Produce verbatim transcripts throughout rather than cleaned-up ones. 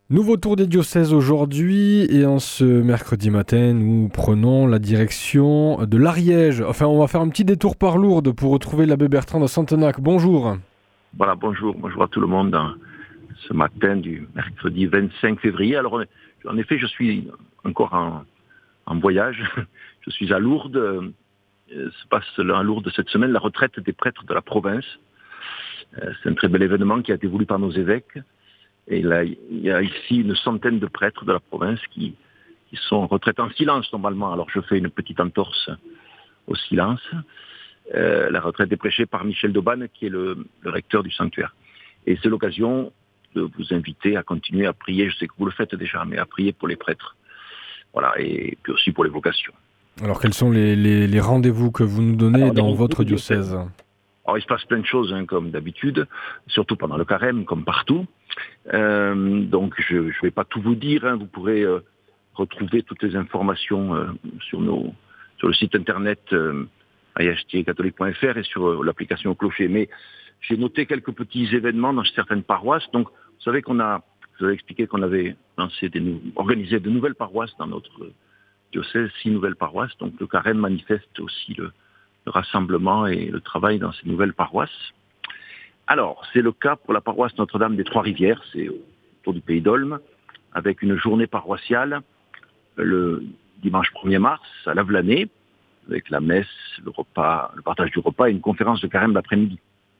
Nouveau tour des diocèses aujourd'hui et en ce mercredi matin, nous prenons la direction de l'Ariège. Enfin, on va faire un petit détour par Lourdes pour retrouver l'abbé Bertrand de Santenac. Bonjour. Voilà, bonjour, bonjour à tout le monde hein, ce matin du mercredi vingt-cinq février. Alors, en effet, je suis encore en, en voyage. Je suis à Lourdes. Euh, se passe à Lourdes cette semaine la retraite des prêtres de la province. Euh, c'est un très bel événement qui a été voulu par nos évêques. Et là, il y a ici une centaine de prêtres de la province qui, qui sont en retraite en silence normalement. Alors je fais une petite entorse au silence. Euh, la retraite est prêchée par Michel Dauban, qui est le, le recteur du sanctuaire. Et c'est l'occasion de vous inviter à continuer à prier. Je sais que vous le faites déjà, mais à prier pour les prêtres. Voilà, et puis aussi pour les vocations. Alors quels sont les, les, les rendez-vous que vous nous donnez Alors, dans votre diocèse ? Alors, il se passe plein de choses, hein, comme d'habitude, surtout pendant le carême, comme partout. Euh, donc, je ne vais pas tout vous dire. Hein. Vous pourrez euh, retrouver toutes les informations euh, sur, nos, sur le site internet euh, ariège tiret catholique point f r et sur euh, l'application Clocher. Mais j'ai noté quelques petits événements dans certaines paroisses. Donc, vous savez qu'on a, je vous avais expliqué qu'on avait lancé des, organisé de nouvelles paroisses dans notre diocèse, six nouvelles paroisses. Donc, le carême manifeste aussi le le rassemblement et le travail dans ces nouvelles paroisses. Alors, c'est le cas pour la paroisse Notre-Dame des Trois-Rivières, c'est autour du Pays d'Olme, avec une journée paroissiale le dimanche premier mars à Lavelanet, avec la messe, le repas, le partage du repas et une conférence de carême l'après-midi.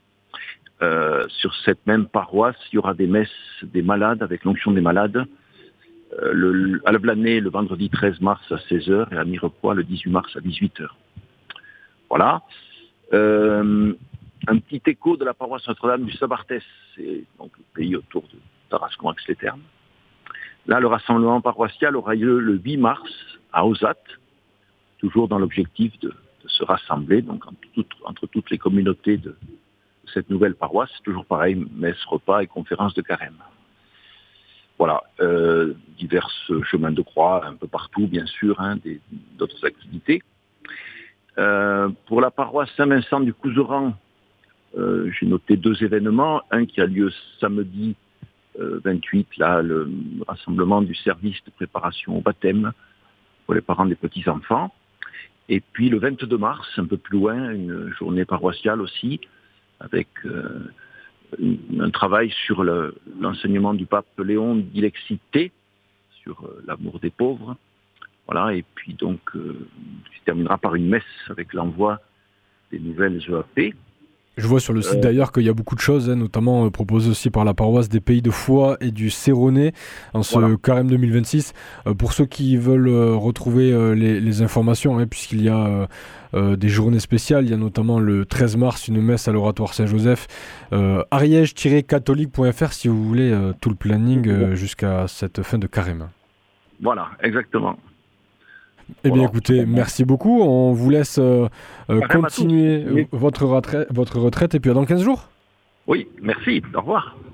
Euh, sur cette même paroisse, il y aura des messes des malades, avec l'onction des malades, euh, le, à Lavelanet le vendredi treize mars à seize heures et à Mirepoix le dix-huit mars à dix-huit heures. Voilà. Euh, un petit écho de la paroisse Notre-Dame du Sabartès, c'est donc le pays autour de Tarascon-Ax-les-Thermes. Là, le rassemblement paroissial aura lieu le huit mars à Ozat, toujours dans l'objectif de, de se rassembler, donc entre toutes, entre toutes les communautés de, de cette nouvelle paroisse. C'est toujours pareil, messe, repas et conférences de carême. Voilà, euh, divers chemins de croix un peu partout, bien sûr, hein, des, d'autres activités. Euh, pour la paroisse Saint-Vincent du Couserans, euh, j'ai noté deux événements. Un qui a lieu samedi euh, vingt-huit, là, le rassemblement du service de préparation au baptême pour les parents des petits-enfants. Et puis le vingt-deux mars, un peu plus loin, une journée paroissiale aussi, avec euh, une, un travail sur le, l'enseignement du pape Léon d'Ilexité, sur euh, l'amour des pauvres. Voilà, et puis donc, euh, se terminera par une messe avec l'envoi des nouvelles E A P. Je vois sur le site euh, d'ailleurs qu'il y a beaucoup de choses, hein, notamment euh, proposées aussi par la paroisse des Pays de Foix et du Céronais en ce voilà. carême deux mille vingt-six. Euh, pour ceux qui veulent euh, retrouver euh, les, les informations, hein, puisqu'il y a euh, euh, des journées spéciales, il y a notamment le treize mars une messe à l'oratoire Saint-Joseph, euh, ariège tiret catholique point f r si vous voulez euh, tout le planning euh, jusqu'à cette fin de carême. Voilà, exactement. Eh bien, écoutez, merci beaucoup. On vous laisse euh, euh, continuer votre retraite, votre retraite et puis à dans quinze jours. Oui, merci. Au revoir.